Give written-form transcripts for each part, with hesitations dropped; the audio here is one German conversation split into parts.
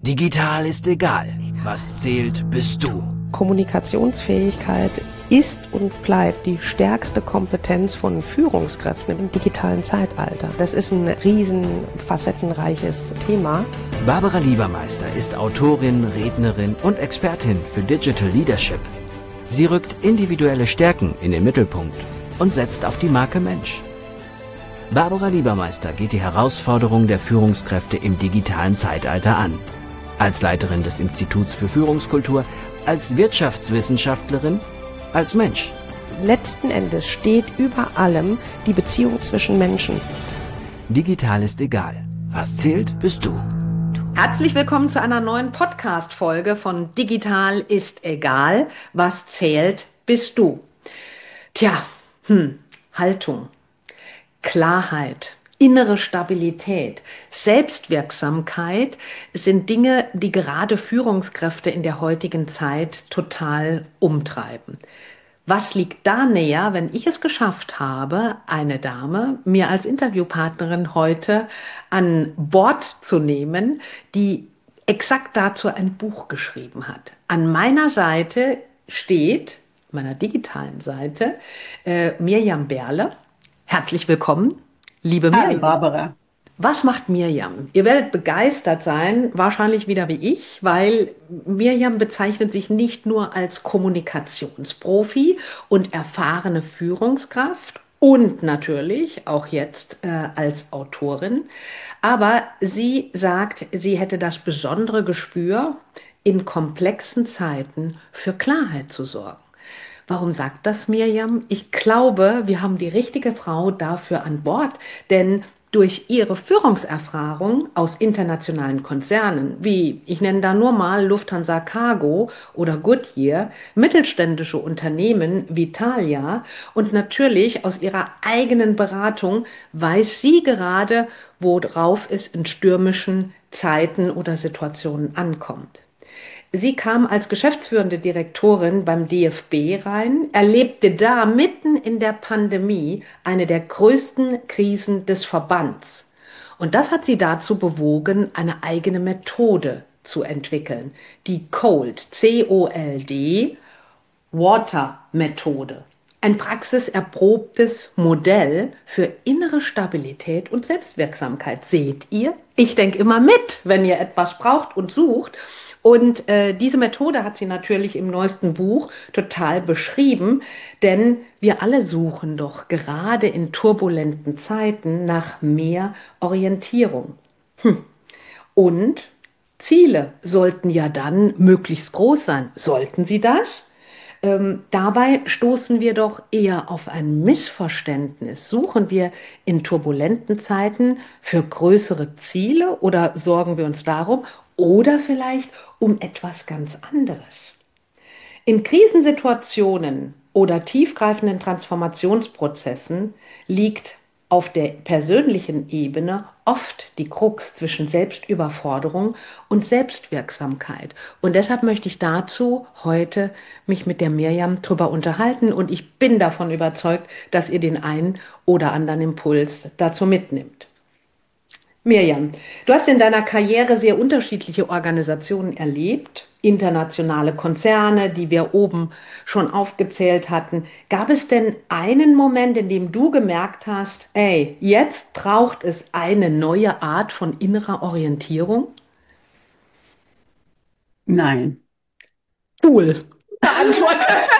Digital ist egal. Was zählt, bist du. Kommunikationsfähigkeit ist und bleibt die stärkste Kompetenz von Führungskräften im digitalen Zeitalter. Das ist ein riesen facettenreiches Thema. Barbara Liebermeister ist Autorin, Rednerin und Expertin für Digital Leadership. Sie rückt individuelle Stärken in den Mittelpunkt und setzt auf die Marke Mensch. Barbara Liebermeister geht die Herausforderung der Führungskräfte im digitalen Zeitalter an. Als Leiterin des Instituts für Führungskultur, als Wirtschaftswissenschaftlerin, als Mensch. Letzten Endes steht über allem die Beziehung zwischen Menschen. Digital ist egal. Was zählt, bist du. Herzlich willkommen zu einer neuen Podcast-Folge von Digital ist egal. Was zählt, bist du. Tja, Haltung, Klarheit, innere Stabilität, Selbstwirksamkeit sind Dinge, die gerade Führungskräfte in der heutigen Zeit total umtreiben. Was liegt da näher, wenn ich es geschafft habe, eine Dame mir als Interviewpartnerin heute an Bord zu nehmen, die exakt dazu ein Buch geschrieben hat. An meiner Seite steht, meiner digitalen Seite, Mirjam Berle. Herzlich willkommen, liebe Mirjam. Hallo Barbara. Was macht Mirjam? Ihr werdet begeistert sein, wahrscheinlich wieder wie ich, weil Mirjam bezeichnet sich nicht nur als Kommunikationsprofi und erfahrene Führungskraft und natürlich auch jetzt als Autorin, aber sie sagt, sie hätte das besondere Gespür, in komplexen Zeiten für Klarheit zu sorgen. Warum sagt das Mirjam? Ich glaube, wir haben die richtige Frau dafür an Bord, denn durch ihre Führungserfahrung aus internationalen Konzernen, wie ich nenne da nur mal Lufthansa Cargo oder Goodyear, mittelständische Unternehmen wie Thalia und natürlich aus ihrer eigenen Beratung weiß sie gerade, worauf es in stürmischen Zeiten oder Situationen ankommt. Sie kam als geschäftsführende Direktorin beim DFB rein, erlebte da mitten in der Pandemie eine der größten Krisen des Verbands. Und das hat sie dazu bewogen, eine eigene Methode zu entwickeln, die COLD, C-O-L-D, Water-Methode. Ein praxiserprobtes Modell für innere Stabilität und Selbstwirksamkeit. Seht ihr? Ich denke immer mit, wenn ihr etwas braucht und sucht. Und diese Methode hat sie natürlich im neuesten Buch total beschrieben, denn wir alle suchen doch gerade in turbulenten Zeiten nach mehr Orientierung. Und Ziele sollten ja dann möglichst groß sein. Sollten sie das? Dabei stoßen wir doch eher auf ein Missverständnis. Suchen wir in turbulenten Zeiten für größere Ziele oder sorgen wir uns darum oder vielleicht um etwas ganz anderes? In Krisensituationen oder tiefgreifenden Transformationsprozessen liegt auf der persönlichen Ebene oft die Krux zwischen Selbstüberforderung und Selbstwirksamkeit. Und deshalb möchte ich dazu heute mich mit der Mirjam drüber unterhalten und ich bin davon überzeugt, dass ihr den einen oder anderen Impuls dazu mitnimmt. Mirjam, du hast in deiner Karriere sehr unterschiedliche Organisationen erlebt, internationale Konzerne, die wir oben schon aufgezählt hatten. Gab es denn einen Moment, in dem du gemerkt hast, ey, jetzt braucht es eine neue Art von innerer Orientierung? Nein. Cool. Antwort.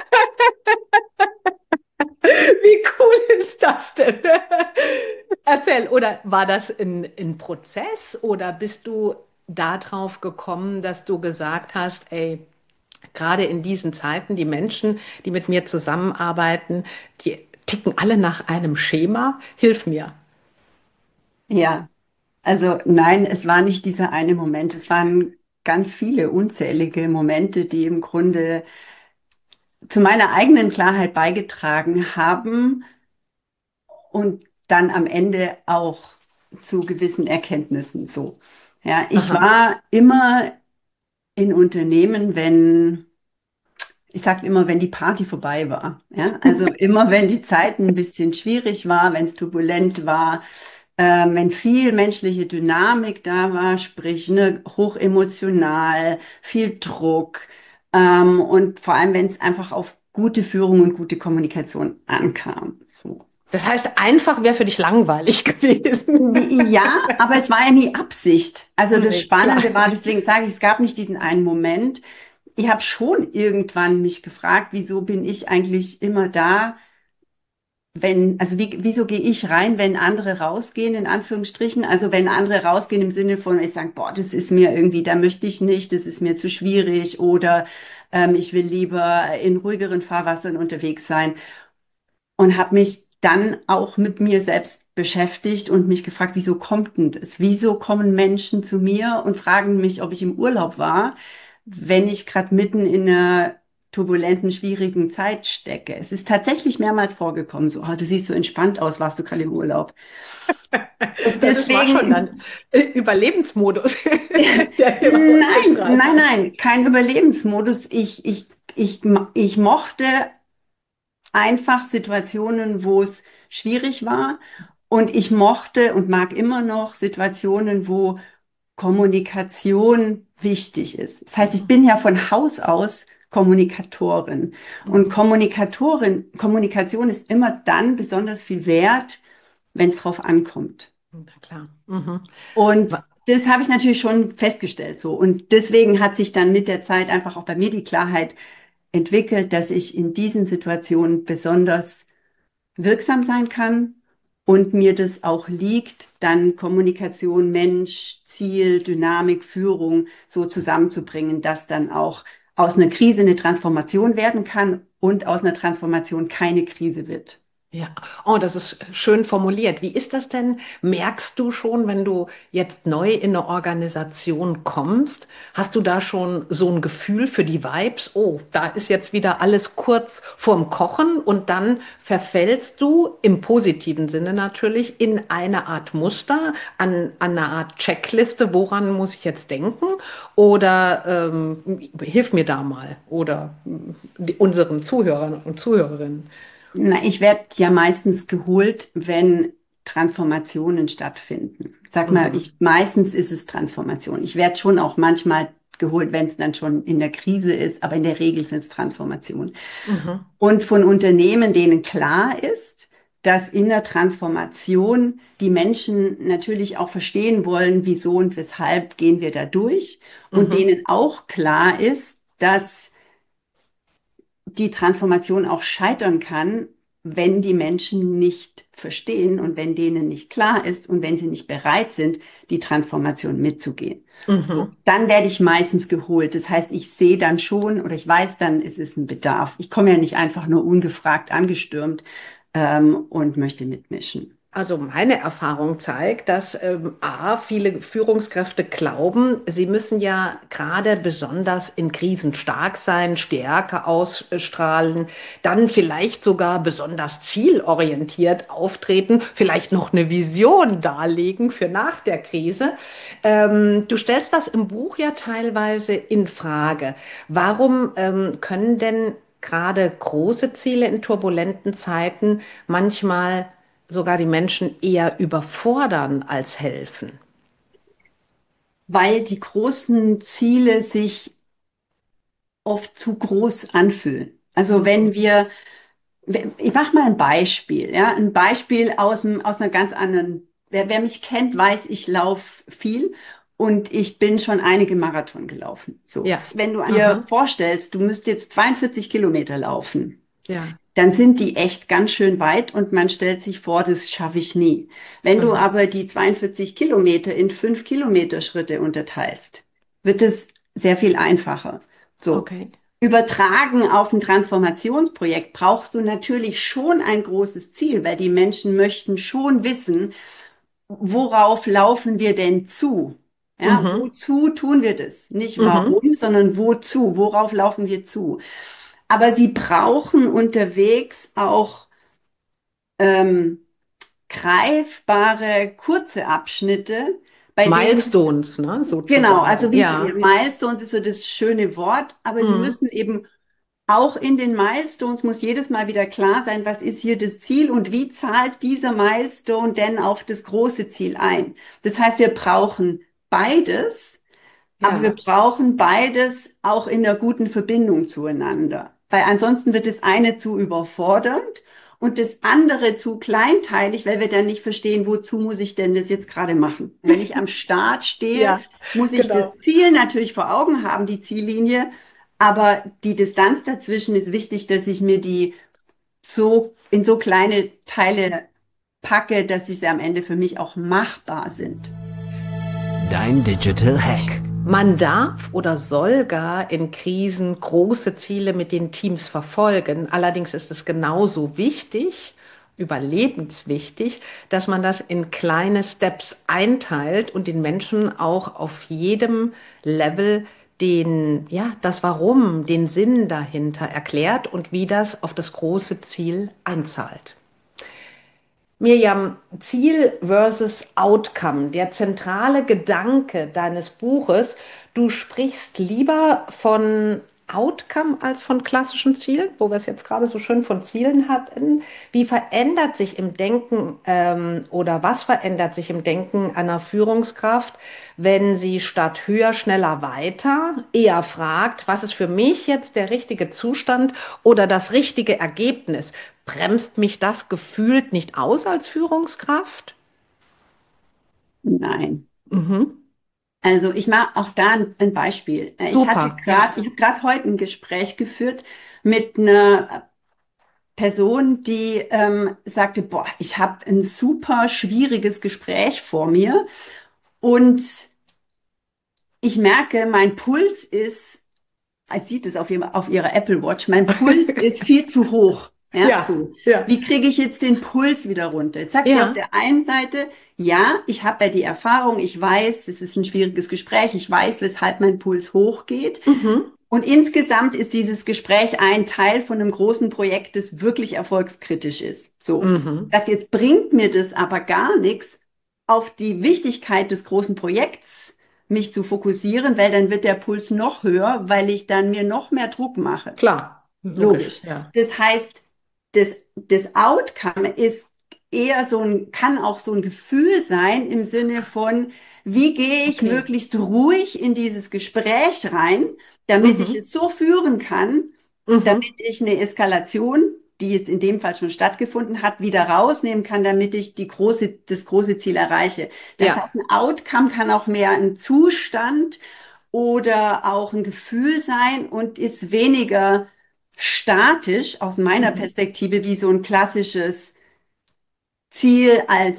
Wie cool ist das denn? Erzähl, oder war das ein Prozess oder bist du darauf gekommen, dass du gesagt hast, ey, gerade in diesen Zeiten, die Menschen, die mit mir zusammenarbeiten, die ticken alle nach einem Schema, hilf mir. Ja, also nein, es war nicht dieser eine Moment. Es waren ganz viele unzählige Momente, die im Grunde zu meiner eigenen Klarheit beigetragen haben und dann am Ende auch zu gewissen Erkenntnissen so. Ja, ich Aha. war immer in Unternehmen, ich sage immer, wenn die Party vorbei war. Ja, also immer, wenn die Zeit ein bisschen schwierig war, wenn es turbulent war, wenn viel menschliche Dynamik da war, sprich, ne, hochemotional, viel Druck, und vor allem, wenn es einfach auf gute Führung und gute Kommunikation ankam. So. Das heißt, einfach wäre für dich langweilig gewesen. Ja, aber es war ja nie Absicht. Also das Nee, klar. Spannende war, deswegen sage ich, es gab nicht diesen einen Moment. Ich habe schon irgendwann mich gefragt, wieso bin ich eigentlich immer da, wenn, also wieso gehe ich rein, wenn andere rausgehen, in Anführungsstrichen? Also wenn andere rausgehen im Sinne von, ich sage, boah, das ist mir irgendwie, da möchte ich nicht, das ist mir zu schwierig oder ich will lieber in ruhigeren Fahrwassern unterwegs sein. Und habe mich dann auch mit mir selbst beschäftigt und mich gefragt, wieso kommt denn das? Wieso kommen Menschen zu mir und fragen mich, ob ich im Urlaub war, wenn ich gerade mitten in einer turbulenten, schwierigen Zeit stecke? Es ist tatsächlich mehrmals vorgekommen, so, du siehst so entspannt aus, warst du gerade im Urlaub? Und Das war schon deswegen, dann Überlebensmodus, der hier nein, ausgestrahlt nein, hat. nein, kein Überlebensmodus. Ich mochte einfach Situationen, wo es schwierig war. Und ich mochte und mag immer noch Situationen, wo Kommunikation wichtig ist. Das heißt, ich bin ja von Haus aus Kommunikatorin. Und Mhm. Kommunikation ist immer dann besonders viel wert, wenn es drauf ankommt. Na klar. Mhm. Und Wa- das habe ich natürlich schon festgestellt so. Und deswegen hat sich dann mit der Zeit einfach auch bei mir die Klarheit entwickelt, dass ich in diesen Situationen besonders wirksam sein kann und mir das auch liegt, dann Kommunikation, Mensch, Ziel, Dynamik, Führung so zusammenzubringen, dass dann auch aus einer Krise eine Transformation werden kann und aus einer Transformation keine Krise wird. Ja, oh, das ist schön formuliert. Wie ist das denn? Merkst du schon, wenn du jetzt neu in eine Organisation kommst, hast du da schon so ein Gefühl für die Vibes? Oh, da ist jetzt wieder alles kurz vorm Kochen und dann verfällst du im positiven Sinne natürlich in eine Art Muster, an eine Art Checkliste, woran muss ich jetzt denken? Oder hilf mir da mal oder unseren Zuhörern und Zuhörerinnen. Na, ich werde ja meistens geholt, wenn Transformationen stattfinden. Sag mal, Mhm. meistens ist es Transformation. Ich werde schon auch manchmal geholt, wenn es dann schon in der Krise ist, aber in der Regel sind es Transformationen. Mhm. Und von Unternehmen, denen klar ist, dass in der Transformation die Menschen natürlich auch verstehen wollen, wieso und weshalb gehen wir da durch, und Mhm. denen auch klar ist, dass die Transformation auch scheitern kann, wenn die Menschen nicht verstehen und wenn denen nicht klar ist und wenn sie nicht bereit sind, die Transformation mitzugehen. So, Mhm. dann werde ich meistens geholt. Das heißt, ich sehe dann schon oder ich weiß dann, es ist ein Bedarf. Ich komme ja nicht einfach nur ungefragt angestürmt, und möchte mitmischen. Also meine Erfahrung zeigt, dass viele Führungskräfte glauben, sie müssen ja gerade besonders in Krisen stark sein, Stärke ausstrahlen, dann vielleicht sogar besonders zielorientiert auftreten, vielleicht noch eine Vision darlegen für nach der Krise. Du stellst das im Buch ja teilweise in Frage. Warum können denn gerade große Ziele in turbulenten Zeiten manchmal sogar die Menschen eher überfordern als helfen? Weil die großen Ziele sich oft zu groß anfühlen. Also Mhm. wenn wir ich mache mal ein Beispiel, ja, ein Beispiel aus einer ganz anderen. Wer mich kennt, weiß, ich laufe viel und ich bin schon einige Marathon gelaufen. So, Ja. wenn du dir Aha. vorstellst, du müsst jetzt 42 Kilometer laufen, Ja. dann sind die echt ganz schön weit und man stellt sich vor, das schaffe ich nie. Wenn du Aha. aber die 42 Kilometer in 5 Kilometer Schritte unterteilst, wird es sehr viel einfacher. So. Okay. Übertragen auf ein Transformationsprojekt brauchst du natürlich schon ein großes Ziel, weil die Menschen möchten schon wissen, worauf laufen wir denn zu? Ja, Mhm. wozu tun wir das? Nicht Mhm. warum, sondern wozu? Worauf laufen wir zu? Aber sie brauchen unterwegs auch ähm, greifbare, kurze Abschnitte, bei denen, Milestones, ne, genau, also sozusagen. wie Ja. Milestones ist so das schöne Wort, aber sie Mhm. müssen eben auch in den Milestones muss jedes Mal wieder klar sein, was ist hier das Ziel und wie zahlt dieser Milestone denn auf das große Ziel ein. Das heißt, wir brauchen beides, aber wir Ja, brauchen beides auch in einer guten Verbindung zueinander. Weil ansonsten wird das eine zu überfordernd und das andere zu kleinteilig, weil wir dann nicht verstehen, wozu muss ich denn das jetzt gerade machen. Wenn ich am Start stehe, ja, muss ich das genau. Ziel natürlich vor Augen haben, die Ziellinie, aber die Distanz dazwischen ist wichtig, dass ich mir die so in so kleine Teile packe, dass sie am Ende für mich auch machbar sind. Dein Digital Hack. Man darf oder soll gar in Krisen große Ziele mit den Teams verfolgen. Allerdings ist es genauso wichtig, überlebenswichtig, dass man das in kleine Steps einteilt und den Menschen auch auf jedem Level das Warum, den Sinn dahinter erklärt und wie das auf das große Ziel einzahlt. Mirjam, Ziel versus Outcome, der zentrale Gedanke deines Buches. Du sprichst lieber von Outcome als von klassischen Zielen, wo wir es jetzt gerade so schön von Zielen hatten. Wie verändert sich im Denken oder was verändert sich im Denken einer Führungskraft, wenn sie statt höher, schneller, weiter eher fragt, was ist für mich jetzt der richtige Zustand oder das richtige Ergebnis? Bremst mich das gefühlt nicht aus als Führungskraft? Nein. Mhm. Also ich mache auch da ein Beispiel. Super, ja. Ich habe gerade heute ein Gespräch geführt mit einer Person, die sagte, boah, ich habe ein super schwieriges Gespräch vor mir und ich merke, mein Puls ist, ich sieht es auf ihrer Apple Watch, mein Puls ist viel zu hoch. Ja, Ja, so. ja, Wie kriege ich jetzt den Puls wieder runter? Jetzt sagt sie auf ja. der einen Seite, ja, ich habe ja die Erfahrung, ich weiß, es ist ein schwieriges Gespräch, ich weiß, weshalb mein Puls hochgeht. Mhm. Und insgesamt ist dieses Gespräch ein Teil von einem großen Projekt, das wirklich erfolgskritisch ist. So. Mhm. Sagt, jetzt bringt mir das aber gar nichts, auf die Wichtigkeit des großen Projekts mich zu fokussieren, weil dann wird der Puls noch höher, weil ich dann mir noch mehr Druck mache. Klar, logisch, Logisch. ja. Das heißt, das Outcome ist eher kann auch so ein Gefühl sein im Sinne von, wie gehe ich Okay. möglichst ruhig in dieses Gespräch rein, damit ich Mhm. es so führen kann, damit Mhm. ich eine Eskalation, die jetzt in dem Fall schon stattgefunden hat, wieder rausnehmen kann, damit ich das große Ziel erreiche. Das heißt, Ja. ein Outcome kann auch mehr ein Zustand oder auch ein Gefühl sein und ist weniger statisch aus meiner Mhm. Perspektive wie so ein klassisches Ziel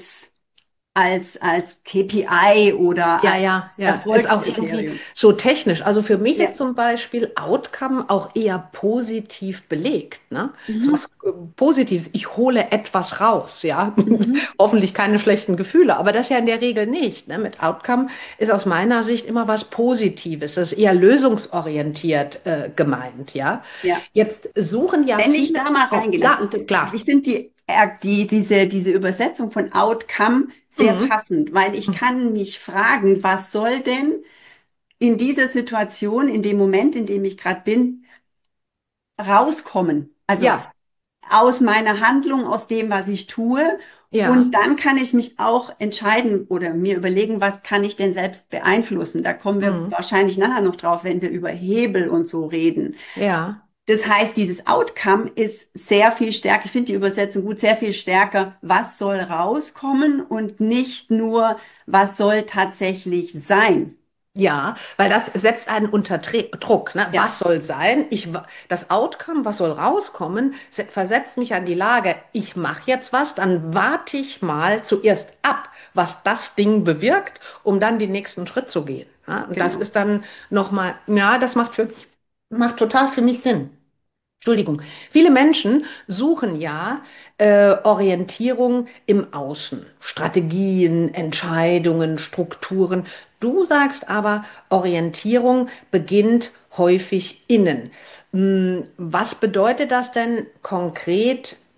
als KPI oder Ja, als ja, ja. Ist auch irgendwie Erfolgskriterium. so technisch. Also für mich Ja. ist zum Beispiel Outcome auch eher positiv belegt, ne? So Mhm. was Positives. Ich hole etwas raus, ja. Mhm. Hoffentlich keine schlechten Gefühle, aber das ja in der Regel nicht, ne? Mit Outcome ist aus meiner Sicht immer was Positives. Das ist eher lösungsorientiert gemeint, ja. Ja. Jetzt suchen ja Wenn ich viele. da mal Oh, reingehe, ja, ich klar. finde diese Übersetzung von Outcome sehr Mhm. passend, weil ich kann mich fragen, was soll denn in dieser Situation, in dem Moment, in dem ich gerade bin, rauskommen? Also Ja, aus meiner Handlung, aus dem, was ich tue. Und ja. dann kann ich mich auch entscheiden oder mir überlegen, was kann ich denn selbst beeinflussen. Da kommen wir Mhm. wahrscheinlich nachher noch drauf, wenn wir über Hebel und so reden. Ja. Das heißt, dieses Outcome ist sehr viel stärker. Ich finde die Übersetzung gut, sehr viel stärker. Was soll rauskommen und nicht nur, was soll tatsächlich sein? Ja, weil das setzt einen unter Druck. Ne? Ja, Was soll sein? Das Outcome, was soll rauskommen, versetzt mich an die Lage, ich mache jetzt was, dann warte ich mal zuerst ab, was das Ding bewirkt, um dann den nächsten Schritt zu gehen. Ja? Und das genau. ist dann nochmal, ja, das macht total für mich Sinn. Entschuldigung. Viele Menschen suchen ja Orientierung im Außen, Strategien, Entscheidungen, Strukturen. Du sagst aber, Orientierung beginnt häufig innen. Was bedeutet das denn konkret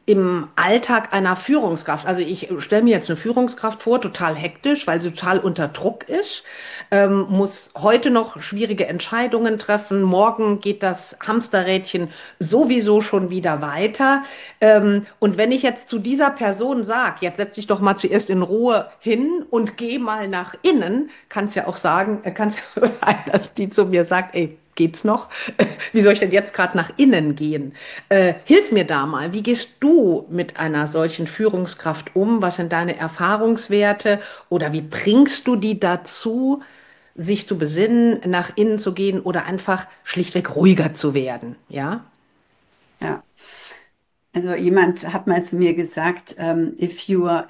im Alltag einer Führungskraft. Also ich stelle mir jetzt eine Führungskraft vor, total hektisch, weil sie total unter Druck ist, muss heute noch schwierige Entscheidungen treffen. Morgen geht das Hamsterrädchen sowieso schon wieder weiter. Und wenn ich jetzt zu dieser Person sage, jetzt setz dich doch mal zuerst in Ruhe hin und geh mal nach innen, kann es ja auch sagen, kann es ja sein, dass die zu mir sagt, ey, geht's noch? Wie soll ich denn jetzt gerade nach innen gehen? Hilf mir da mal. Wie gehst du mit einer solchen Führungskraft um? Was sind deine Erfahrungswerte? Oder wie bringst du die dazu, sich zu besinnen, nach innen zu gehen oder einfach schlichtweg ruhiger zu werden? Ja? Ja. Also jemand hat mal zu mir gesagt, if you are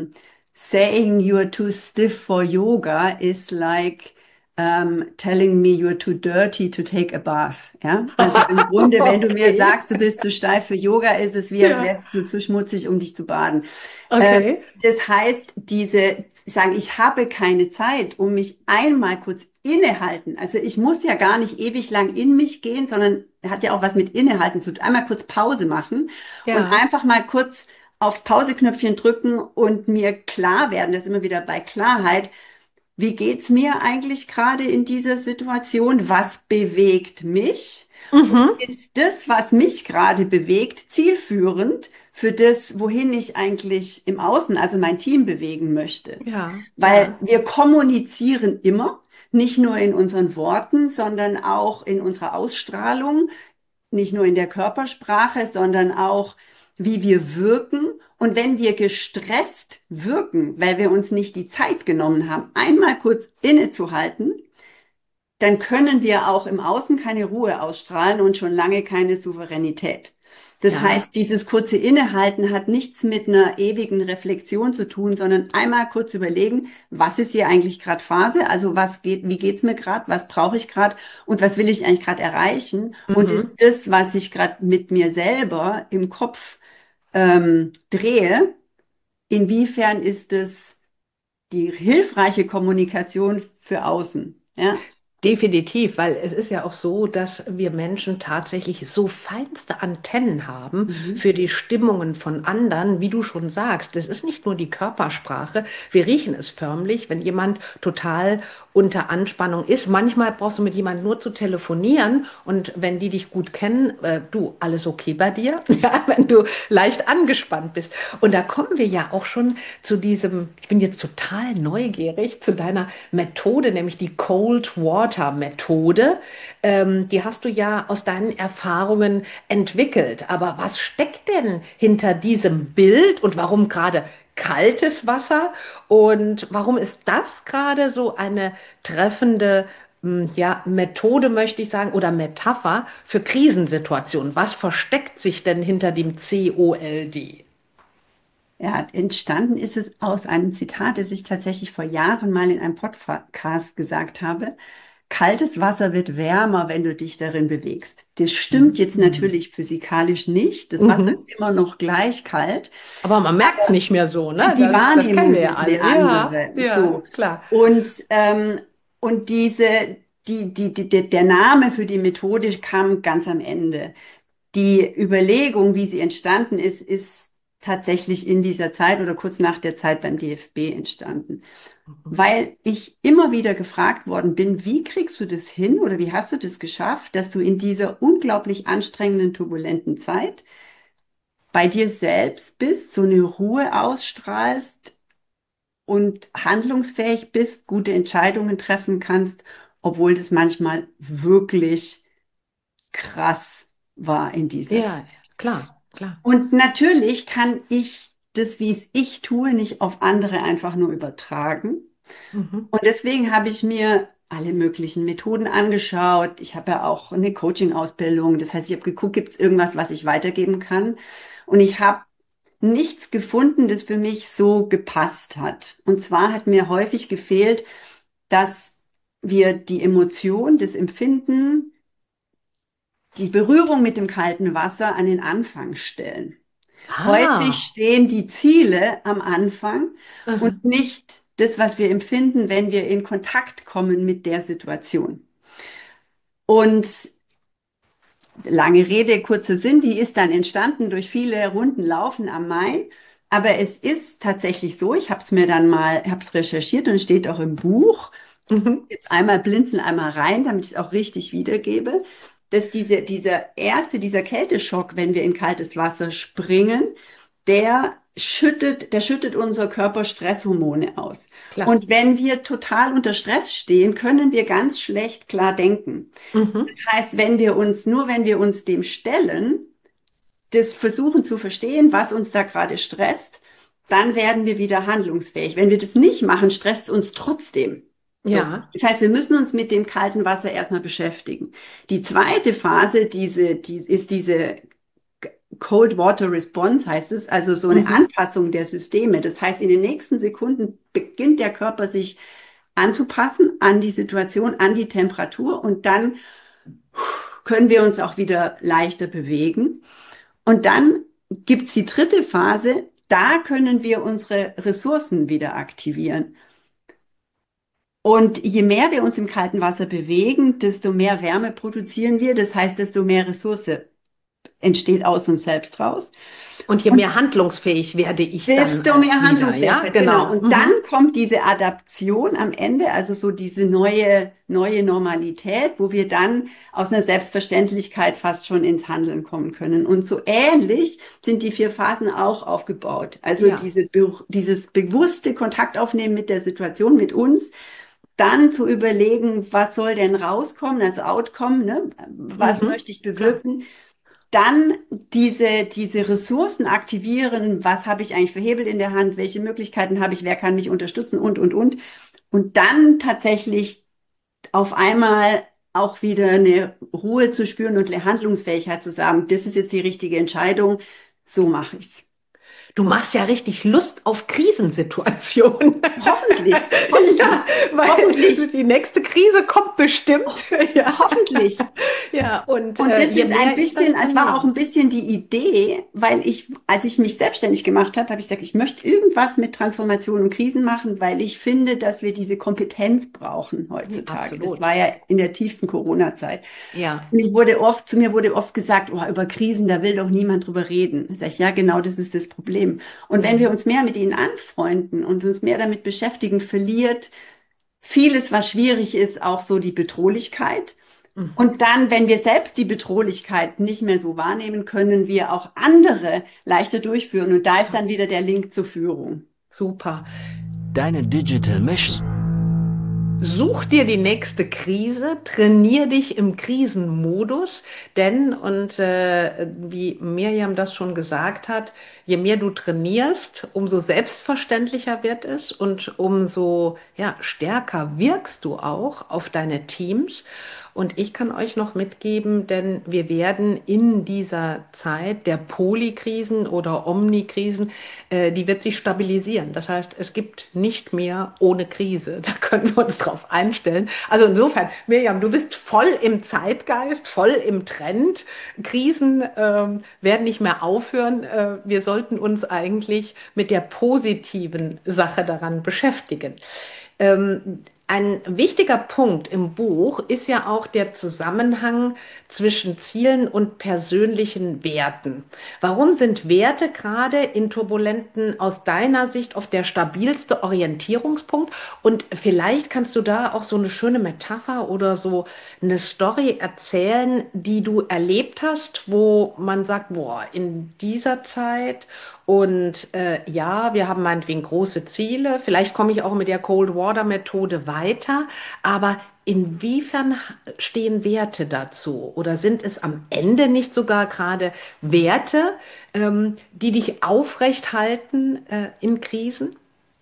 saying you are too stiff for yoga is like telling me you're too dirty to take a bath. Ja, also im Grunde, wenn du mir Okay. sagst, du bist zu steif für Yoga, ist es wie, als Ja. wärst du zu schmutzig, um dich zu baden. Okay. Das heißt, sagen, ich habe keine Zeit, um mich einmal kurz innehalten. Also ich muss ja gar nicht ewig lang in mich gehen, sondern hat ja auch was mit Innehalten zu tun. Einmal kurz Pause machen und Ja. einfach mal kurz auf Pauseknöpfchen drücken und mir klar werden, das ist immer wieder bei Klarheit, wie geht's mir eigentlich gerade in dieser Situation? Was bewegt mich? Und Mhm. ist das, was mich gerade bewegt, zielführend für das, wohin ich eigentlich im Außen, also mein Team bewegen möchte? Ja. Weil Ja. wir kommunizieren immer, nicht nur in unseren Worten, sondern auch in unserer Ausstrahlung, nicht nur in der Körpersprache, sondern auch, wie wir wirken. Und wenn wir gestresst wirken, weil wir uns nicht die Zeit genommen haben, einmal kurz innezuhalten, dann können wir auch im Außen keine Ruhe ausstrahlen und schon lange keine Souveränität. Das Ja. heißt, dieses kurze Innehalten hat nichts mit einer ewigen Reflexion zu tun, sondern einmal kurz überlegen, was ist hier eigentlich gerade Phase? Also wie geht's mir gerade? Was brauche ich gerade? Und was will ich eigentlich gerade erreichen? Und Mhm. ist das, was ich gerade mit mir selber im Kopf drehe, inwiefern ist es die hilfreiche Kommunikation für außen? Ja. Definitiv, weil es ist ja auch so, dass wir Menschen tatsächlich so feinste Antennen haben Mhm. für die Stimmungen von anderen, wie du schon sagst. Es ist nicht nur die Körpersprache, wir riechen es förmlich, wenn jemand total unter Anspannung ist. Manchmal brauchst du mit jemandem nur zu telefonieren und wenn die dich gut kennen, du, alles okay bei dir? Ja, wenn du leicht angespannt bist. Und da kommen wir ja auch schon zu diesem, ich bin jetzt total neugierig, zu deiner Methode, nämlich die Cold Water Methode. Die hast du ja aus deinen Erfahrungen entwickelt. Aber was steckt denn hinter diesem Bild und warum gerade kaltes Wasser? Und warum ist das gerade so eine treffende ja, Methode, möchte ich sagen, oder Metapher für Krisensituationen? Was versteckt sich denn hinter dem COLD? Ja, entstanden ist es aus einem Zitat, das ich tatsächlich vor Jahren mal in einem Podcast gesagt habe. Kaltes Wasser wird wärmer, wenn du dich darin bewegst. Das stimmt jetzt Mhm. natürlich physikalisch nicht. Das Wasser Mhm. ist immer noch gleich kalt. Aber man merkt es nicht mehr so, ne? Die Das kennen Wahrnehmung wir ja wird eine alle. Ja, andere. ja, So. klar. Und, und der Name für die Methode kam ganz am Ende. Die Überlegung, wie sie entstanden ist, ist tatsächlich in dieser Zeit oder kurz nach der Zeit beim DFB entstanden. Weil ich immer wieder gefragt worden bin, wie kriegst du das hin oder wie hast du das geschafft, dass du in dieser unglaublich anstrengenden, turbulenten Zeit bei dir selbst bist, so eine Ruhe ausstrahlst und handlungsfähig bist, gute Entscheidungen treffen kannst, obwohl das manchmal wirklich krass war in dieser Zeit. Ja, klar, klar. Und natürlich kann ich das, wie es ich tue, nicht auf andere einfach nur übertragen. Mhm. Und deswegen habe ich mir alle möglichen Methoden angeschaut. Ich habe ja auch eine Coaching-Ausbildung. Das heißt, ich habe geguckt, gibt es irgendwas, was ich weitergeben kann? Und ich habe nichts gefunden, das für mich so gepasst hat. Und zwar hat mir häufig gefehlt, dass wir die Emotion, das Empfinden, die Berührung mit dem kalten Wasser an den Anfang stellen. Häufig Ah, stehen die Ziele am Anfang aha. und nicht das, was wir empfinden, wenn wir in Kontakt kommen mit der Situation. Und Lange Rede, kurzer Sinn, die ist dann entstanden durch viele Runden Laufen am Main. Aber es ist tatsächlich so, ich habe es mir dann mal, habe es recherchiert und steht auch im Buch, Mhm. jetzt einmal blinzeln, einmal rein, damit ich es auch richtig wiedergebe, dass dieser Kälteschock, wenn wir in kaltes Wasser springen, der schüttet unser Körper Stresshormone aus. Klar. Und wenn wir total unter Stress stehen, können wir ganz schlecht klar denken. Mhm. Das heißt, wenn wir uns dem stellen, das versuchen zu verstehen, was uns da gerade stresst, dann werden wir wieder handlungsfähig. Wenn wir das nicht machen, stresst es uns trotzdem. So. Ja. Das heißt, wir müssen uns mit dem kalten Wasser erstmal beschäftigen. Die zweite Phase, ist diese Cold Water Response, heißt es, also so eine Mhm. Anpassung der Systeme. Das heißt, in den nächsten Sekunden beginnt der Körper sich anzupassen an die Situation, an die Temperatur und dann können wir uns auch wieder leichter bewegen. Und dann gibt's die dritte Phase, da können wir unsere Ressourcen wieder aktivieren. Und je mehr wir uns im kalten Wasser bewegen, desto mehr Wärme produzieren wir. Das heißt, desto mehr Ressource entsteht aus uns selbst raus. Und je Und mehr handlungsfähig werde ich dann desto auch mehr wieder, ja? Handlungsfähigkeit, genau. Genau. Und dann Mhm. kommt diese Adaption am Ende, also so diese neue Normalität, wo wir dann aus einer Selbstverständlichkeit fast schon ins Handeln kommen können. Und so ähnlich sind die 4 Phasen auch aufgebaut. Also Ja. dieses bewusste Kontakt aufnehmen mit der Situation, mit uns, dann zu überlegen, was soll denn rauskommen, also Outcome, ne? Was Mhm. möchte ich Klar. bewirken? Dann diese Ressourcen aktivieren. Was habe ich eigentlich für Hebel in der Hand? Welche Möglichkeiten habe ich? Wer kann mich unterstützen? Und. Und dann tatsächlich auf einmal auch wieder eine Ruhe zu spüren und eine Handlungsfähigkeit zu sagen, das ist jetzt die richtige Entscheidung. So mache ich's. Du machst ja richtig Lust auf Krisensituationen. Hoffentlich, Ja, hoffentlich, weil hoffentlich, die nächste Krise kommt bestimmt. Ja, hoffentlich. ja. Und Und das je ist ein mehr ich bisschen, das es war auch ein trainiere. bisschen die Idee, weil als ich mich selbstständig gemacht habe, habe ich gesagt, ich möchte irgendwas mit Transformation und Krisen machen, weil ich finde, dass wir diese Kompetenz brauchen heutzutage. Das Absolut. war ja in der tiefsten Corona-Zeit. Ja. Und zu mir wurde oft gesagt, oh, über Krisen, da will doch niemand drüber reden. Da sag ich, ja, genau, das ist das Problem. Und wenn wir Mhm. uns mehr mit ihnen anfreunden und uns mehr damit beschäftigen, verliert vieles, was schwierig ist, auch so die Bedrohlichkeit. Mhm. Und dann, wenn wir selbst die Bedrohlichkeit nicht mehr so wahrnehmen, können wir auch andere leichter durchführen. Und da ist dann wieder der Link zur Führung. Super. Deine Digital Mission. Such dir die nächste Krise, trainier dich im Krisenmodus, denn, und wie Mirjam das schon gesagt hat, je mehr du trainierst, umso selbstverständlicher wird es und umso ja, stärker wirkst du auch auf deine Teams. Und ich kann euch noch mitgeben, denn wir werden in dieser Zeit der Polykrisen oder Omnikrisen, die wird sich stabilisieren. Das heißt, es gibt nicht mehr ohne Krise. Da können wir uns drauf einstellen. Also insofern, Mirjam, du bist voll im Zeitgeist, voll im Trend. Krisen werden nicht mehr aufhören. Wir sollten uns eigentlich mit der positiven Sache daran beschäftigen. Ein wichtiger Punkt im Buch ist ja auch der Zusammenhang zwischen Zielen und persönlichen Werten. Warum sind Werte gerade in Turbulenten aus deiner Sicht oft der stabilste Orientierungspunkt? Und vielleicht kannst du da auch so eine schöne Metapher oder so eine Story erzählen, die du erlebt hast, wo man sagt, boah, in dieser Zeit und ja, wir haben meinetwegen große Ziele. Vielleicht komme ich auch mit der Cold Water Methode weiter. Aber inwiefern stehen Werte dazu? Oder sind es am Ende nicht sogar gerade Werte, die dich aufrecht halten in Krisen?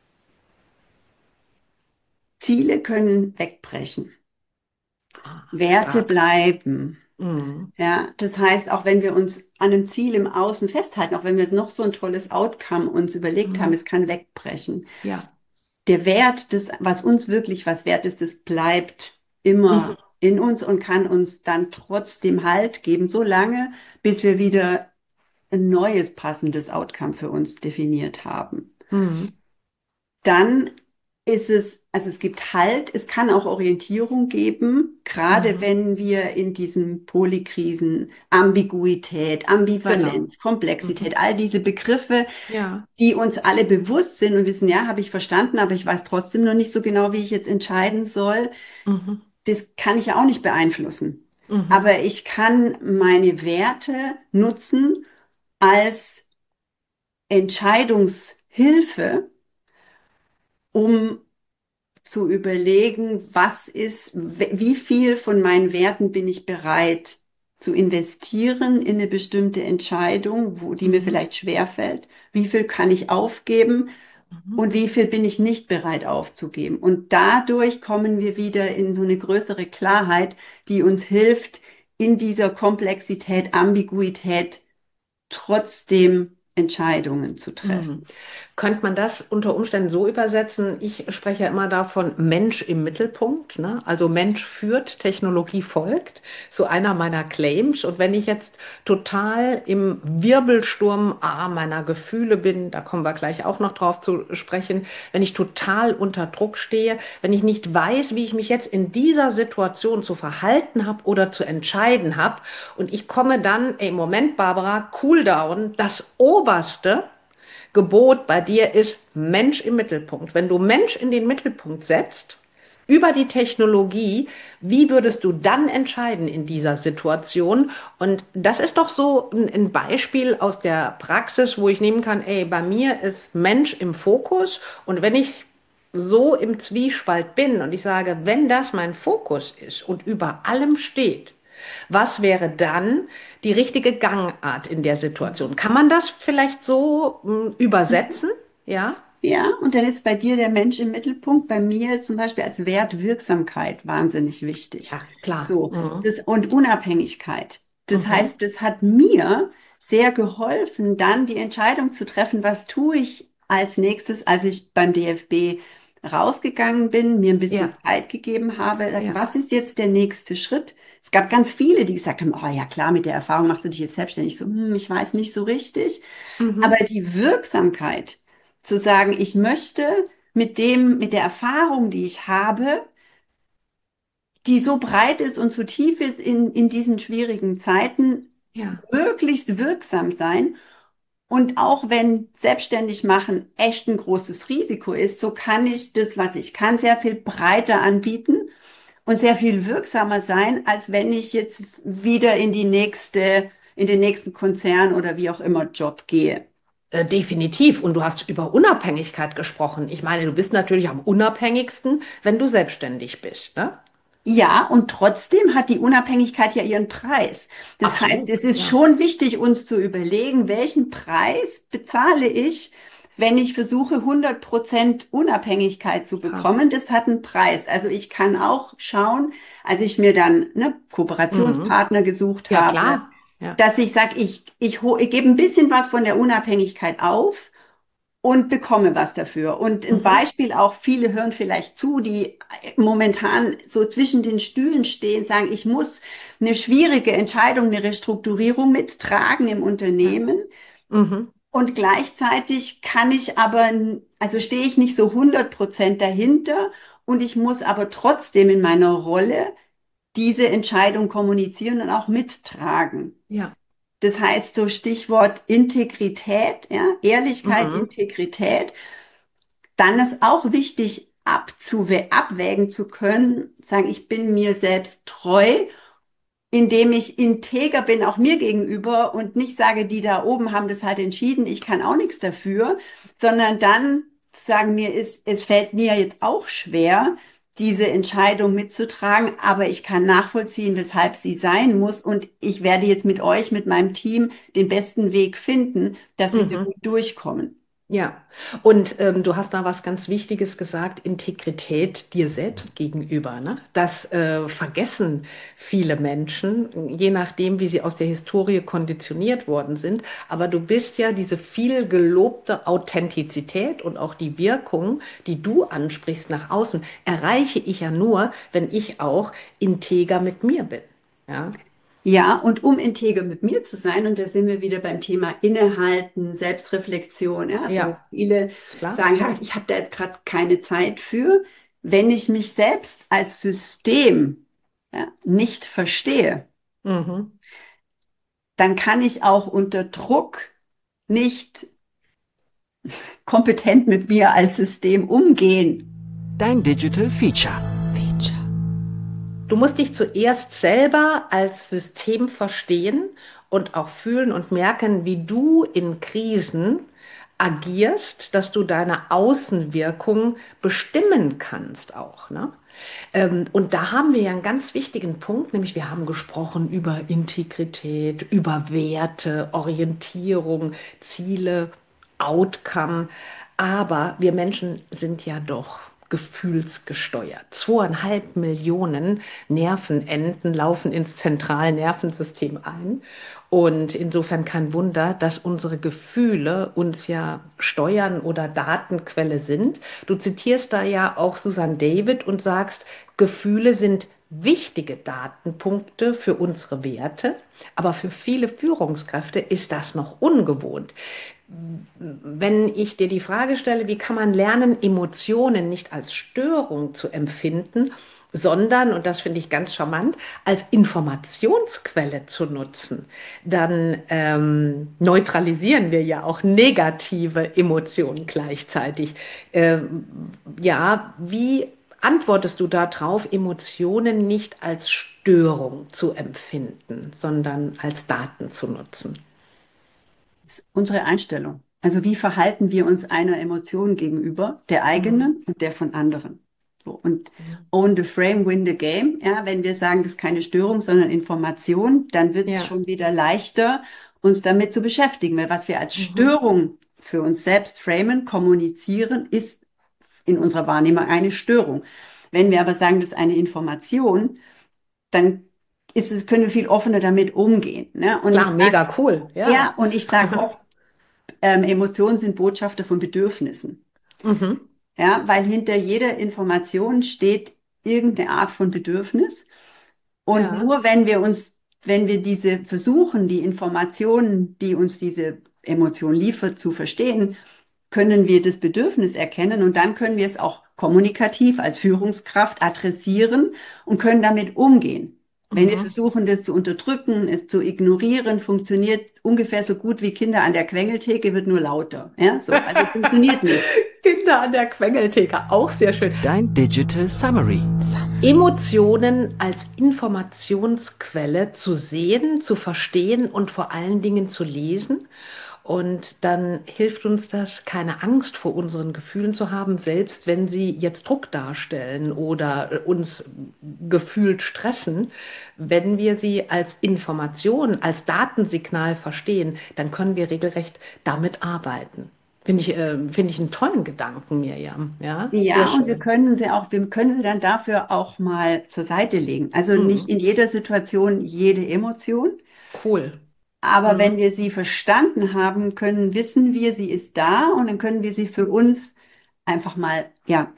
Ziele können wegbrechen. Ah, Werte stark. bleiben. Mhm. Ja, das heißt, auch wenn wir uns an einem Ziel im Außen festhalten, auch wenn wir noch so ein tolles Outcome uns überlegt haben, Mhm. es kann wegbrechen. Ja. Der Wert, was uns wirklich was wert ist, das bleibt Mhm. immer in uns und kann uns dann trotzdem Halt geben, so lange, bis wir wieder ein neues passendes Outcome für uns definiert haben. Mhm. Dann ist es also es gibt Halt, es kann auch Orientierung geben, gerade Mhm. wenn wir in diesen Polykrisen, Ambiguität, Genau. Ambivalenz, Mhm. Komplexität, all diese Begriffe, Ja. die uns alle bewusst sind und wissen, ja, habe ich verstanden, aber ich weiß trotzdem noch nicht so genau, wie ich jetzt entscheiden soll. Mhm. Das kann ich ja auch nicht beeinflussen. Mhm. Aber ich kann meine Werte nutzen als Entscheidungshilfe, um zu überlegen, wie viel von meinen Werten bin ich bereit zu investieren in eine bestimmte Entscheidung, die mir Mhm. vielleicht schwerfällt, wie viel kann ich aufgeben Mhm. und wie viel bin ich nicht bereit aufzugeben. Und dadurch kommen wir wieder in so eine größere Klarheit, die uns hilft, in dieser Komplexität, Ambiguität trotzdem Entscheidungen zu Mhm. treffen. Könnte man das unter Umständen so übersetzen? Ich spreche ja immer davon, Mensch im Mittelpunkt, ne? Also Mensch führt, Technologie folgt, so einer meiner Claims. Und wenn ich jetzt total im Wirbelsturm meiner Gefühle bin, da kommen wir gleich auch noch drauf zu sprechen, wenn ich total unter Druck stehe, wenn ich nicht weiß, wie ich mich jetzt in dieser Situation zu verhalten habe oder zu entscheiden habe, und ich komme dann, ey, Moment, Barbara, cool down, das Oberste Gebot bei dir ist Mensch im Mittelpunkt. Wenn du Mensch in den Mittelpunkt setzt, über die Technologie, wie würdest du dann entscheiden in dieser Situation? Und das ist doch so ein Beispiel aus der Praxis, wo ich nehmen kann, ey, bei mir ist Mensch im Fokus, und wenn ich so im Zwiespalt bin und ich sage, wenn das mein Fokus ist und über allem steht, was wäre dann die richtige Gangart in der Situation? Kann man das vielleicht so übersetzen? Ja? Ja, und dann ist bei dir der Mensch im Mittelpunkt. Bei mir ist zum Beispiel als Wert Wirksamkeit wahnsinnig wichtig. Ja, klar. So, Mhm. und Unabhängigkeit. Das Mhm. heißt, das hat mir sehr geholfen, dann die Entscheidung zu treffen, was tue ich als nächstes, als ich beim DFB rausgegangen bin, mir ein bisschen Ja, Zeit gegeben habe, ja. was ist jetzt der nächste Schritt? Es gab ganz viele, die gesagt haben, oh ja klar, mit der Erfahrung machst du dich jetzt selbstständig. So, ich weiß nicht so richtig. Aber Mhm. die Wirksamkeit, zu sagen, ich möchte mit der Erfahrung, die ich habe, die so breit ist und so tief ist in diesen schwierigen Zeiten, Ja. möglichst wirksam sein. Und auch wenn selbstständig machen echt ein großes Risiko ist, so kann ich das, was ich kann, sehr viel breiter anbieten und sehr viel wirksamer sein, als wenn ich jetzt wieder in den nächsten Konzern oder wie auch immer Job gehe. Definitiv. Und du hast über Unabhängigkeit gesprochen. Ich meine, du bist natürlich am unabhängigsten, wenn du selbstständig bist, ne? Ja, und trotzdem hat die Unabhängigkeit ja ihren Preis. Das heißt, Absolut. es ist Ja. schon wichtig, uns zu überlegen, welchen Preis bezahle ich, wenn ich versuche, 100% Unabhängigkeit zu Ja. bekommen. Das hat einen Preis. Also ich kann auch schauen, als ich mir dann ne, Mhm. Kooperationspartner gesucht Ja, habe, klar. Ja. dass ich sage, ich gebe ein bisschen was von der Unabhängigkeit auf und bekomme was dafür. Und ein Mhm. Beispiel auch, viele hören vielleicht zu, die momentan so zwischen den Stühlen stehen, sagen, ich muss eine schwierige Entscheidung, eine Restrukturierung mittragen im Ja. Unternehmen. Mhm. Und gleichzeitig kann ich aber, also stehe ich nicht so 100% dahinter und ich muss aber trotzdem in meiner Rolle diese Entscheidung kommunizieren und auch mittragen. Ja. Das heißt, so Stichwort Integrität, ja, Ehrlichkeit, Mhm. Integrität. Dann ist auch wichtig, abwägen zu können, sagen, ich bin mir selbst treu, indem ich integer bin, auch mir gegenüber und nicht sage, die da oben haben das halt entschieden, ich kann auch nichts dafür, sondern dann sagen es fällt mir jetzt auch schwer, diese Entscheidung mitzutragen, aber ich kann nachvollziehen, weshalb sie sein muss und ich werde jetzt mit euch, mit meinem Team den besten Weg finden, dass wir hier Mhm. gut durchkommen. Ja, und du hast da was ganz Wichtiges gesagt, Integrität dir selbst gegenüber, ne? Das vergessen viele Menschen, je nachdem, wie sie aus der Historie konditioniert worden sind. Aber du bist ja diese viel gelobte Authentizität und auch die Wirkung, die du ansprichst nach außen, erreiche ich ja nur, wenn ich auch integer mit mir bin. Ja, Ja, und um integer mit mir zu sein, und da sind wir wieder beim Thema Innehalten, Selbstreflexion, ja, so ja, viele klar. sagen, ja, ich habe da jetzt gerade keine Zeit für. wenn ich mich selbst als System, ja, nicht verstehe, Mhm. dann kann ich auch unter Druck nicht kompetent mit mir als System umgehen. Dein Digital Feature. Du musst dich zuerst selber als System verstehen und auch fühlen und merken, wie du in Krisen agierst, dass du deine Außenwirkung bestimmen kannst auch, ne? Und da haben wir ja einen ganz wichtigen Punkt, nämlich wir haben gesprochen über Integrität, über Werte, Orientierung, Ziele, Outcome. Aber wir Menschen sind ja doch gefühlsgesteuert. 2,5 Millionen Nervenenden laufen ins Zentralnervensystem ein. Und insofern kein Wunder, dass unsere Gefühle uns ja steuern oder Datenquelle sind. Du zitierst da ja auch Susan David und sagst, Gefühle sind wichtige Datenpunkte für unsere Werte, aber für viele Führungskräfte ist das noch ungewohnt. Wenn ich dir die Frage stelle, wie kann man lernen, Emotionen nicht als Störung zu empfinden, sondern, und das finde ich ganz charmant, als Informationsquelle zu nutzen, dann neutralisieren wir ja auch negative Emotionen gleichzeitig. Ja, wie antwortest du darauf, Emotionen nicht als Störung zu empfinden, sondern als Daten zu nutzen? Das ist unsere Einstellung. Also wie verhalten wir uns einer Emotion gegenüber, der Mhm. eigenen und der von anderen? So, und own the frame, win the game. Ja, wenn wir sagen, das ist keine Störung, sondern Information, dann wird es Ja. schon wieder leichter, uns damit zu beschäftigen. Weil was wir als Mhm. Störung für uns selbst framen, kommunizieren, ist in unserer Wahrnehmung eine Störung. Wenn wir aber sagen, das ist eine Information, dann können wir viel offener damit umgehen. Ne? Und ich Klar, sage, mega cool. ja, Ja. und ich sage oft, Emotionen sind Botschafter von Bedürfnissen. Mhm. Ja, weil hinter jeder Information steht irgendeine Art von Bedürfnis. Und Ja. nur wenn wir diese versuchen, die Informationen, die uns diese Emotion liefert, zu verstehen, können wir das Bedürfnis erkennen und dann können wir es auch kommunikativ als Führungskraft adressieren und können damit umgehen. Wenn wir Mhm. versuchen, das zu unterdrücken, es zu ignorieren, funktioniert ungefähr so gut wie Kinder an der Quengeltheke, wird nur lauter. Ja, so. Also funktioniert nicht. Kinder an der Quengeltheke, auch sehr schön. Dein Digital Summary. Emotionen als Informationsquelle zu sehen, zu verstehen und vor allen Dingen zu lesen. Und dann hilft uns das, keine Angst vor unseren Gefühlen zu haben, selbst wenn sie jetzt Druck darstellen oder uns gefühlt stressen. Wenn wir sie als Information, als Datensignal verstehen, dann können wir regelrecht damit arbeiten. Finde ich einen tollen Gedanken, Mirjam. Ja, sehr Ja, und schön. wir können sie dann dafür auch mal zur Seite legen. Also nicht Mhm. in jeder Situation jede Emotion, Cool. aber wenn Mhm. wir sie verstanden haben, wissen wir, sie ist da und dann können wir sie für uns einfach mal, ja,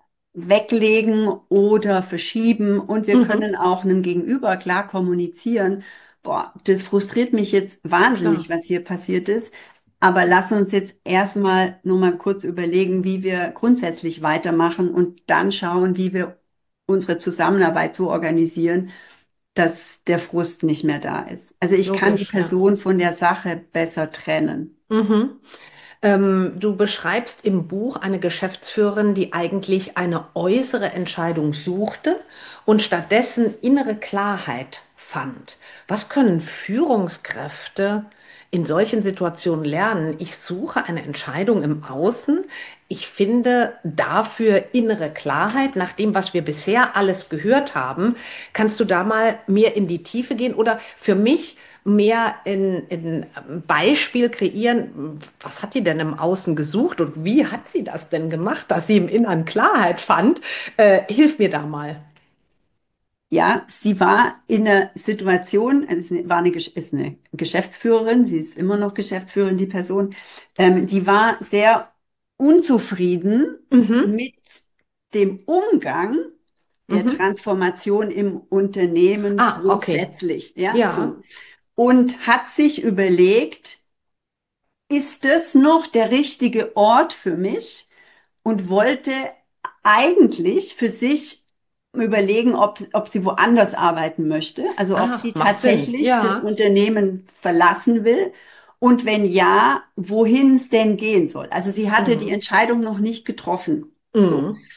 weglegen oder verschieben und wir Mhm. können auch einem Gegenüber klar kommunizieren, boah, das frustriert mich jetzt wahnsinnig, Klar. was hier passiert ist, aber lass uns jetzt erstmal nur mal kurz überlegen, wie wir grundsätzlich weitermachen und dann schauen, wie wir unsere Zusammenarbeit so organisieren, dass der Frust nicht mehr da ist. Also ich kann die Logisch, ja. Person von der Sache besser trennen. Mhm. Du beschreibst im Buch eine Geschäftsführerin, die eigentlich eine äußere Entscheidung suchte und stattdessen innere Klarheit fand. Was können Führungskräfte in solchen Situationen lernen? Ich suche eine Entscheidung im Außen. Ich finde dafür innere Klarheit. Nach dem, was wir bisher alles gehört haben, kannst du da mal mehr in die Tiefe gehen oder für mich mehr in Beispiel kreieren, was hat die denn im Außen gesucht und wie hat sie das denn gemacht, dass sie im Inneren Klarheit fand? Hilf mir da mal. Ja, sie war in einer Situation, ist eine Geschäftsführerin, sie ist immer noch Geschäftsführerin, die Person, die war sehr unzufrieden Mhm. mit dem Umgang der Mhm. Transformation im Unternehmen Ah, okay. grundsätzlich, ja, so. Ja. Und hat sich überlegt, ist das noch der richtige Ort für mich? Und wollte eigentlich für sich überlegen, ob sie woanders arbeiten möchte, also ob Ah, sie macht Sinn. tatsächlich das Ja. Unternehmen verlassen will und wenn ja, wohin es denn gehen soll. Also sie hatte die Mhm. Entscheidung noch nicht getroffen. So. Mhm.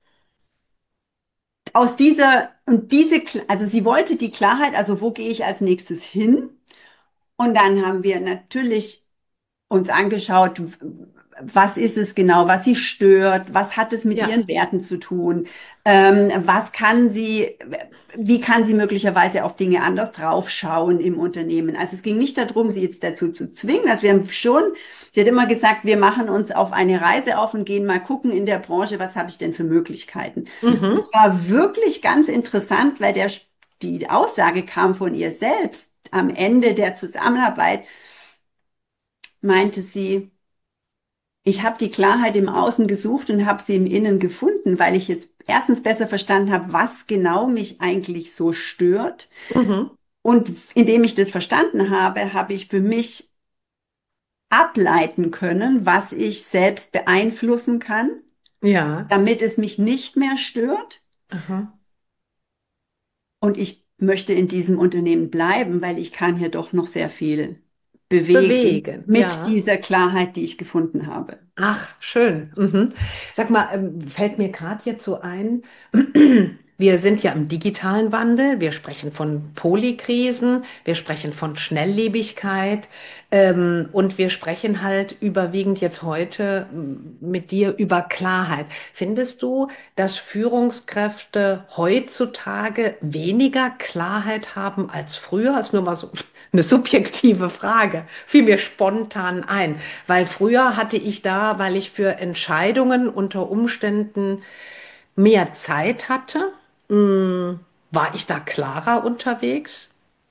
Aus dieser und also sie wollte die Klarheit, also wo gehe ich als nächstes hin? Und dann haben wir natürlich uns angeschaut, was ist es genau, was sie stört, was hat es mit Ja. ihren Werten zu tun, was kann sie, wie kann sie möglicherweise auf Dinge anders draufschauen im Unternehmen. Also es ging nicht darum, sie jetzt dazu zu zwingen. Also wir haben schon, sie hat immer gesagt, wir machen uns auf eine Reise auf und gehen mal gucken in der Branche, was habe ich denn für Möglichkeiten. Und Mhm. es war wirklich ganz interessant, weil die Aussage kam von ihr selbst am Ende der Zusammenarbeit, meinte sie, ich habe die Klarheit im Außen gesucht und habe sie im Innen gefunden, weil ich jetzt erstens besser verstanden habe, was genau mich eigentlich so stört. Mhm. Und indem ich das verstanden habe, habe ich für mich ableiten können, was ich selbst beeinflussen kann, Ja. damit es mich nicht mehr stört. Aha. Und ich möchte in diesem Unternehmen bleiben, weil ich kann hier doch noch sehr viel bewegen Bewegen. mit Ja. dieser Klarheit, die ich gefunden habe. Ach, schön. Mhm. Sag mal, fällt mir gerade jetzt so ein, wir sind ja im digitalen Wandel, wir sprechen von Polykrisen, wir sprechen von Schnelllebigkeit, und wir sprechen halt überwiegend jetzt heute mit dir über Klarheit. Findest du, dass Führungskräfte heutzutage weniger Klarheit haben als früher? Das ist nur mal so eine subjektive Frage. Fiel mir spontan ein. Weil früher hatte ich da, weil ich für Entscheidungen unter Umständen mehr Zeit hatte, war ich da klarer unterwegs?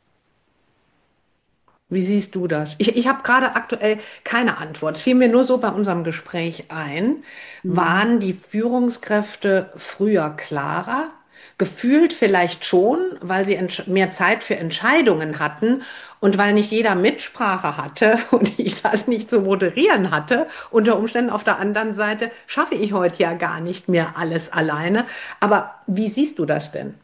Wie siehst du das? Ich habe gerade aktuell keine Antwort. Es fiel mir nur so bei unserem Gespräch ein. Mhm. Waren die Führungskräfte früher klarer? Gefühlt vielleicht schon, weil sie mehr Zeit für Entscheidungen hatten und weil nicht jeder Mitsprache hatte und ich das nicht zu moderieren hatte. Unter Umständen auf der anderen Seite schaffe ich heute ja gar nicht mehr alles alleine. Aber wie siehst du das denn?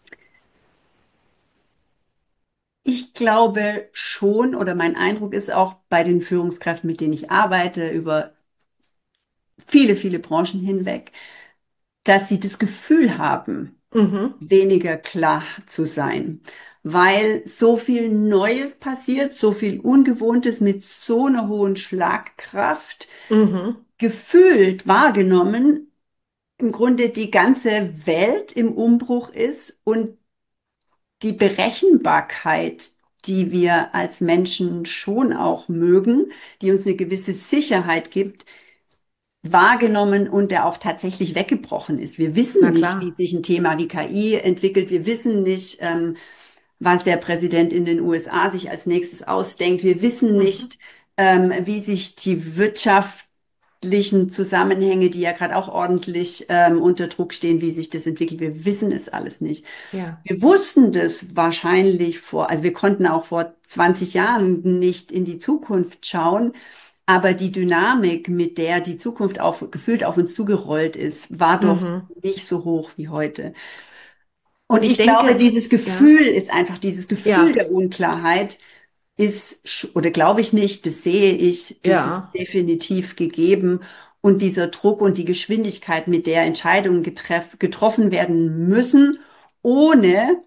Ich glaube schon, oder mein Eindruck ist auch bei den Führungskräften, mit denen ich arbeite, über viele, viele Branchen hinweg, dass sie das Gefühl haben, Mhm, weniger klar zu sein, weil so viel Neues passiert, so viel Ungewohntes mit so einer hohen Schlagkraft, mhm, gefühlt wahrgenommen, im Grunde die ganze Welt im Umbruch ist und die Berechenbarkeit, die wir als Menschen schon auch mögen, die uns eine gewisse Sicherheit gibt, wahrgenommen und der auch tatsächlich weggebrochen ist. Wir wissen na nicht, wie klar. sich ein Thema wie KI entwickelt. Wir wissen nicht, was der Präsident in den USA sich als nächstes ausdenkt. Wir wissen Mhm, nicht, wie sich die wirtschaftlichen Zusammenhänge, die ja gerade auch ordentlich unter Druck stehen, wie sich das entwickelt. Wir wissen es alles nicht. ja, Wir wussten das wahrscheinlich also wir konnten auch vor 20 Jahren nicht in die Zukunft schauen, aber die Dynamik, mit der die Zukunft gefühlt auf uns zugerollt ist, war doch mhm. nicht so hoch wie heute. Und Und ich ich glaube, denke, dieses ja, Gefühl ist einfach, dieses Gefühl ja, der Unklarheit oder glaube ich nicht, das sehe ich, das ist ja, definitiv gegeben. Und dieser Druck und die Geschwindigkeit, mit der Entscheidungen getroffen werden müssen, ohne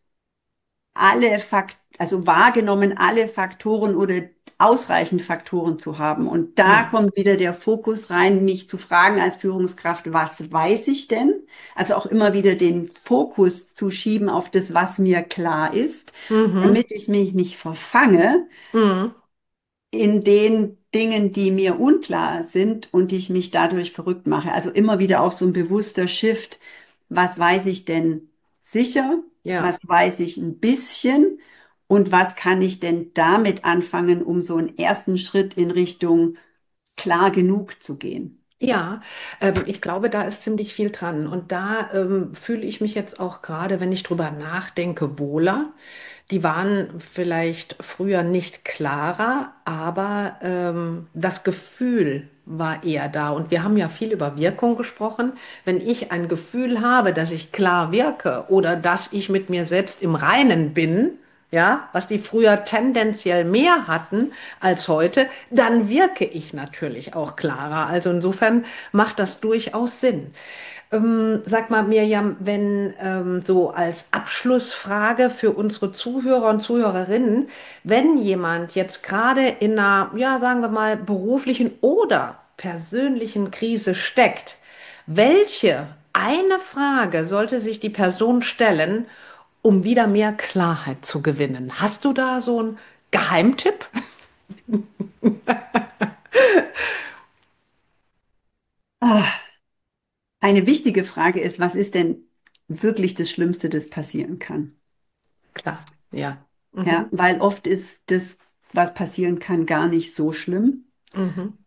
also wahrgenommen, alle Faktoren oder ausreichend Faktoren zu haben. Und da ja, kommt wieder der Fokus rein, mich zu fragen als Führungskraft, was weiß ich denn? Also auch immer wieder den Fokus zu schieben auf das, was mir klar ist, mhm, damit ich mich nicht verfange mhm, in den Dingen, die mir unklar sind und ich mich dadurch verrückt mache. Also immer wieder auch so ein bewusster Shift. Was weiß ich denn sicher? ja. Was weiß ich ein bisschen? Und was kann ich denn damit anfangen, um so einen ersten Schritt in Richtung klar genug zu gehen? Ja, ich glaube, da ist ziemlich viel dran. Und da fühle ich mich jetzt auch gerade, wenn ich drüber nachdenke, wohler. Die waren vielleicht früher nicht klarer, aber das Gefühl war eher da. Und wir haben ja viel über Wirkung gesprochen. Wenn ich ein Gefühl habe, dass ich klar wirke oder dass ich mit mir selbst im Reinen bin, ja, was die früher tendenziell mehr hatten als heute, dann wirke ich natürlich auch klarer. Also insofern macht das durchaus Sinn. Sag mal, Mirjam, wenn so als Abschlussfrage für unsere Zuhörer und Zuhörerinnen, wenn jemand jetzt gerade in einer, ja, sagen wir mal, beruflichen oder persönlichen Krise steckt, welche eine Frage sollte sich die Person stellen, um wieder mehr Klarheit zu gewinnen? Hast du da so einen Geheimtipp? Ah, eine wichtige Frage ist, was ist denn wirklich das Schlimmste, das passieren kann? Klar, ja. Ja, Mhm. weil oft ist das, was passieren kann, gar nicht so schlimm Mhm.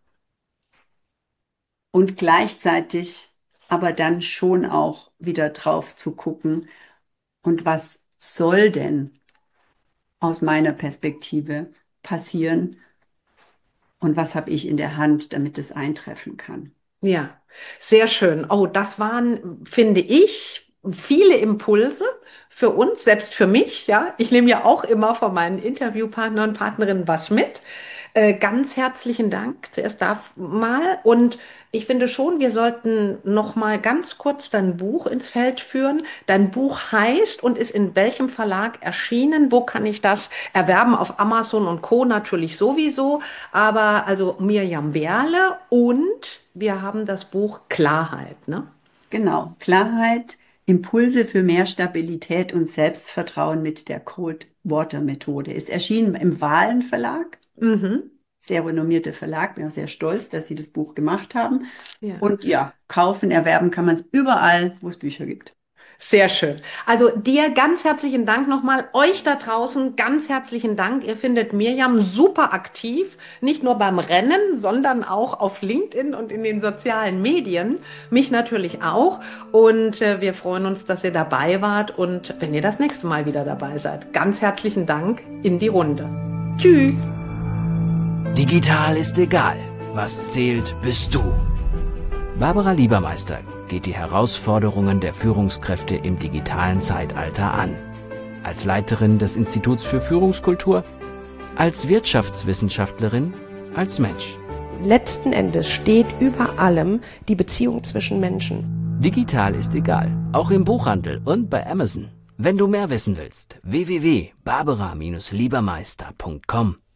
und gleichzeitig aber dann schon auch wieder drauf zu gucken, und was soll denn aus meiner Perspektive passieren und was habe ich in der Hand, damit es eintreffen kann. Ja, sehr schön. Oh, das waren, finde ich, viele Impulse für uns, selbst für mich. Ja, ich nehme ja auch immer von meinen Interviewpartnern und Partnerinnen was mit. Ganz herzlichen Dank zuerst da mal. Und ich finde schon, wir sollten noch mal ganz kurz dein Buch ins Feld führen. Dein Buch heißt und ist in welchem Verlag erschienen? Wo kann ich das erwerben? Auf Amazon und Co. natürlich sowieso. Aber also Mirjam Berle und wir haben das Buch Klarheit, ne? Genau, Klarheit, Impulse für mehr Stabilität und Selbstvertrauen mit der Cold Water Methode. Ist erschienen im Wahlen Verlag, Mhm. sehr renommierter Verlag. Bin auch sehr stolz, dass sie das Buch gemacht haben. Ja. Und ja, kaufen, erwerben kann man es überall, wo es Bücher gibt. Sehr schön. Also dir ganz herzlichen Dank nochmal. Euch da draußen ganz herzlichen Dank. Ihr findet Mirjam super aktiv, nicht nur beim Rennen, sondern auch auf LinkedIn und in den sozialen Medien. Mich natürlich auch. Und wir freuen uns, dass ihr dabei wart und wenn ihr das nächste Mal wieder dabei seid. Ganz herzlichen Dank in die Runde. Tschüss. Digital ist egal. Was zählt, bist du. Barbara Liebermeister geht die Herausforderungen der Führungskräfte im digitalen Zeitalter an. Als Leiterin des Instituts für Führungskultur, als Wirtschaftswissenschaftlerin, als Mensch. Letzten Endes steht über allem die Beziehung zwischen Menschen. Digital ist egal, auch im Buchhandel und bei Amazon. Wenn du mehr wissen willst, www.barbara-liebermeister.com